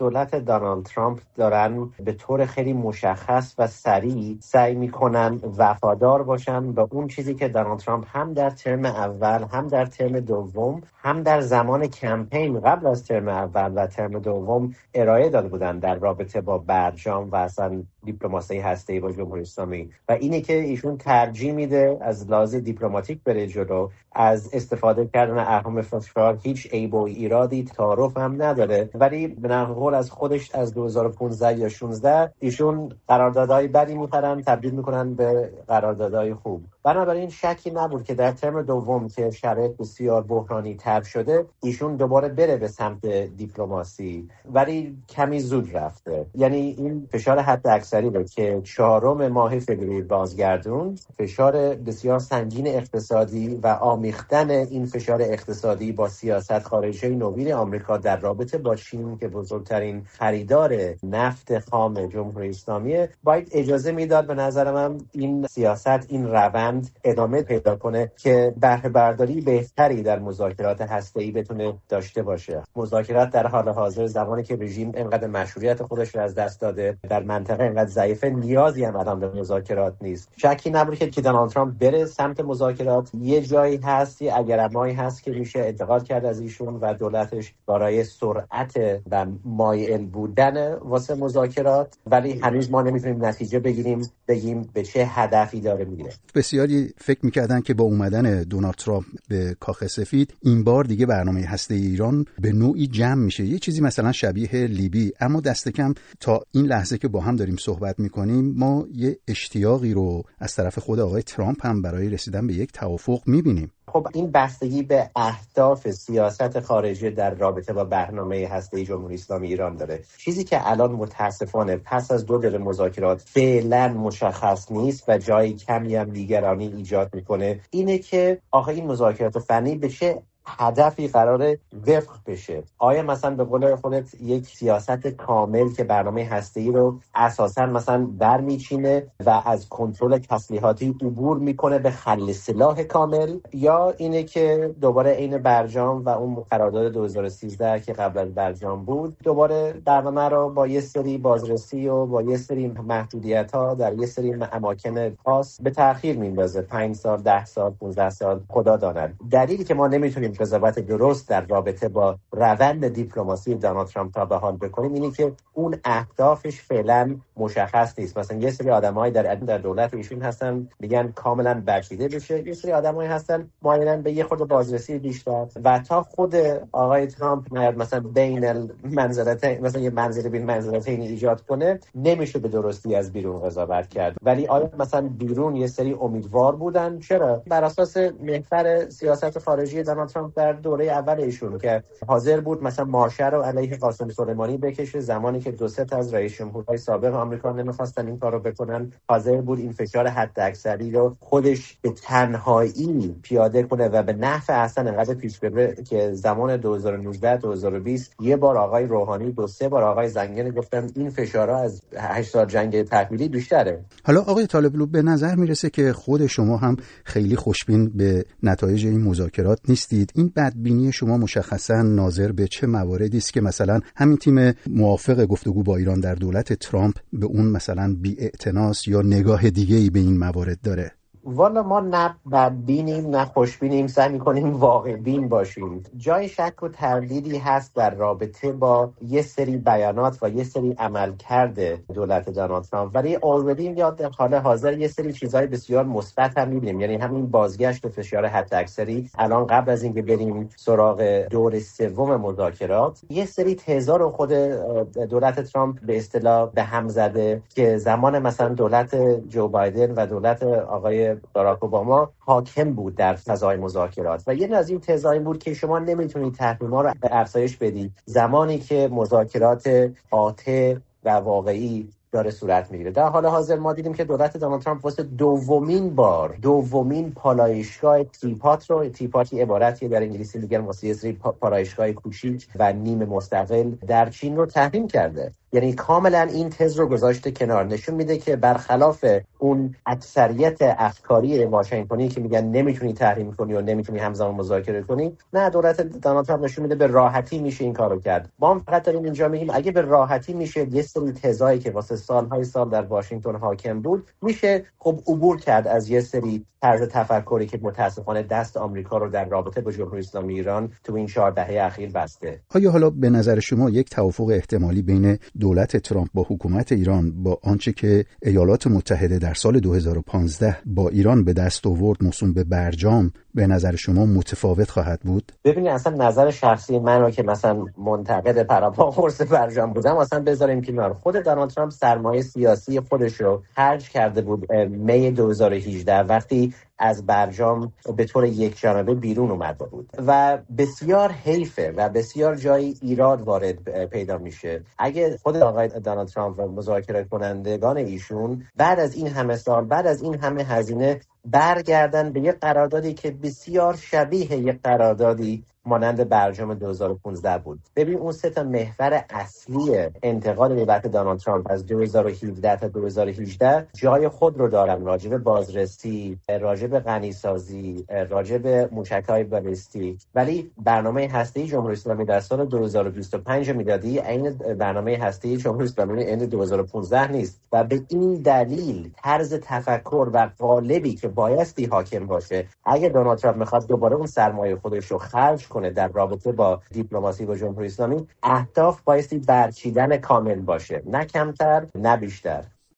دولت دونالد ترامپ دارن به طور خیلی مشخص و سریع سعی میکنن وفادار باشن به اون چیزی که دونالد ترامپ هم در ترم اول، هم در ترم دوم، هم در زمان کمپین قبل از ترم اول و ترم دوم ارائه داده بودن در رابطه با برجام و اصلا دیپلماسی هسته‌ای با جمهوری اسلامی، و اینه که ایشون ترجیح میده از لحاظ دیپلماتیک بره جلو، از استفاده کردن اهرم فشار هیچ عیب و ایرادی تعارف هم نداره، ولی به نقل قول از خودش از 2015 یا 16 ایشون قراردادهای بدی می‌خرن تبدیل میکنن به قراردادهای خوب. بنابراین شکی نبود که در ترم دوم که شرایط بسیار بحرانی تر شده ایشون دوباره بره به سمت دیپلماسی، ولی کمی زود رفته. یعنی این فشار حد اکثری بود که 4 ماه فوریه بازگردون، فشار بسیار سنگین اقتصادی و آمیختن این فشار اقتصادی با سیاست خارجی نوین آمریکا در رابطه با چین که بزرگترین خریدار نفت خام جمهوری اسلامی، باید اجازه میداد به نظر من این سیاست، این روند ادامه پیدا کنه که بهره برداری بهتری در مذاکرات هسته‌ای بتونه داشته باشه. مذاکرات در حال حاضر زمانی که رژیم اینقدر مشروعیت خودش رو از دست داده، در منطقه اینقدر ضعیفه، نیازی هم الان به مذاکرات نیست. شکی نبود که دونالد ترامپ بره سمت مذاکرات. یه جایی هست، یه اگرمایی هست که میشه انتقاد کرد از ایشون و دولتش برای سرعت و مایل بودن واسه مذاکرات، ولی هنوز ما نمیتونیم نتیجه بگیم به چه هدفی داره میره. بسیاری فکر میکردن که با اومدن دونالد ترامپ به کاخ سفید این بار دیگه برنامه هسته ایران به نوعی جمع میشه، یه چیزی مثلا شبیه لیبی. اما دست کم تا این لحظه که با هم داریم صحبت میکنیم ما یه اشتیاقی رو از طرف خود آقای ترامپ هم برای رسیدن به یک توافق میبینیم. خب این بستگی به اهداف سیاست خارجی در رابطه با برنامه هسته‌ای جمهوری اسلامی ایران داره. چیزی که الان متاسفانه پس از 2 دوره مذاکرات فعلا مشخص نیست و جای کمی هم دیگرانی ایجاد میکنه اینه که آخه این مذاکرات فنی به چه هدفی قراره وفق بشه. آیا مثلا به قول خودت یک سیاست کامل که برنامه هسته‌ای رو اساساً مثلا برمیچینه و از کنترل تسلیحاتی عبور میکنه به خل سلاح کامل، یا اینه که دوباره عین برجام و اون قرارداد 2013 که قبل از برجام بود دوباره برنامه رو با یه سری بازرسی و با یه سری محدودیت‌ها در یه سری اماکن خاص به تأخیر میندازه، 5 سال، 10 سال، 15 سال، خدا داند. دلیلی که ما نمیتونیم قضاوت درست در رابطه با روند دیپلماسی دونالد ترامپ تا به حال بکنیم اینه که اون اهدافش فعلا مشخص نیست. مثلا یه سری آدمایی در دولت ایشون هستن میگن کاملا بخشیده بشه، یه سری آدمایی هستن مایلن به یه خورده بازرسی بیشتر، و تا خود آقای ترامپ نیاد مثلا بین المنزلتین، مثلا یه منزل بین منزلتین ایجاد کنه، نمیشه به درستی از بیرون قضاوت کرد. ولی آیا مثلا بیرون یه سری امیدوار بودن؟ چرا؟ بر اساس محور سیاست خارجی دونالد ترامپ در دوره اول ایشون که حاضر بود مثلا ماشه رو علیه قاسم سلیمانی بکشه، زمانی که 2-3 تا از رئیس جمهورهای سابق آمریکا نمیخواستن این کارو بکنن، حاضر بود این فشار حد اکثری رو خودش به تنهایی پیاده کنه و به نفع اصلا انقدر پیش بره که زمان 2019 2020 یه بار آقای روحانی 2-3 بار آقای زنگنه گفتن این فشارها از 8 سال جنگ تحمیلی بیشتره. حالا آقای طالبلو به نظر میرسه که خود شما هم خیلی خوشبین به نتایج این مذاکرات نیستید. این بدبینی شما مشخصاً ناظر به چه مواردی است که مثلا همین تیم موافق گفتگو با ایران در دولت ترامپ به اون مثلا بی‌اعتناست یا نگاه دیگه‌ای به این موارد داره؟ والا ما نه بدبینیم نه خوشبینیم، سعی می‌کنیم واقع بین باشیم. جای شک و تردیدی هست در رابطه با یه سری بیانات و یه سری عملکرد دولت دونالد ترامپ، ولی اوردی یا در حال حاضر یه سری چیزای بسیار مثبت هم می‌بینیم. یعنی همین بازگشت فشار حداکثری الان قبل از اینکه بریم سراغ دور سوم مذاکرات، یه سری تزا رو خود دولت ترامپ به اصطلاح به هم زده که زمان مثلا دولت جو بایدن و دولت آقای باراک اوباما حاکم بود در فضای مذاکرات، و یه از این تزایی بود که شما نمیتونید تحریم‌ها رو افزایش بدید زمانی که مذاکرات قاطع و واقعی داره صورت میگیره. در حال حاضر ما دیدیم که دولت دونالد ترامپ واسه دومین پالایشگاه تیپاتی عبارتیه در انگلیسی میگن واسه یه سری پالایشگاه کوچیک و نیمه مستقل در چین رو تحریم کرده. یعنی کاملا این تز رو گذاشته کنار. نشون میده که برخلاف اون اکثریت افکاری واشنگتنی که میگن نمیتونی تحریم کنی و نمیتونی همزمان مذاکره کنی، نه، دولت دونالد ترامپ نشون میده به راحتی میشه این کارو کرد. ما هم فقط داریم اینجا میگیم اگه به راحتی میشه یه سری تزایی که واسه سالهای سال در واشنگتن حاکم بود میشه خب عبور کرد از یه سری طرز تفکری که متاسفانه دست آمریکا رو در رابطه با جمهوری اسلامی ایران تو این 4 دهه اخیر بسته. آیا حالا به نظر شما یک توافق احتمالی بین دولت ترامپ با حکومت ایران با آنچه که ایالات متحده در سال 2015 با ایران به دست آورد موسوم به برجام به نظر شما متفاوت خواهد بود؟ ببینید اصلا نظر شخصی من رو که مثلا منتقد پراپاگورس برجام بودم اصلا بذاریم کنار. خود دونالد ترامپ سرمایه سیاسی خودش رو خرج کرده بود می 2018 وقتی از برجام به طور یک جانبه بیرون اومده بود و بسیار حیفه و بسیار جایی ایراد وارد پیدا میشه اگه خود آقای دونالد ترامپ و مذاکره کنندگان ایشون بعد از این همه سال، بعد از این همه هزینه برگردن به یک قراردادی که بسیار شبیه یک قراردادی مانند برجام 2015 بود. ببین اون 3 محور اصلی انتقاد دولت دونالد ترامپ از 2017 تا 2018 جای خود رو دارن، راجع به بازرسی، راجع به غنیسازی، راجع به موشک‌های بالستیک، ولی برنامه هسته‌ای جمهوری اسلامی در سال 2025 میلادی عین برنامه هسته‌ای جمهوری اسلامی عین 2015 نیست و به این دلیل طرز تفکر و قالبی که بایستی حاکم باشه اگه دونالد ترامپ میخواد دوباره اون سرمایه خودش رو خرج کنه در رابطه با دیپلماسی با جمهوری اسلامی، اهداف بایستی برچیدن کامل باشه، نه کمتر نه بیشتر.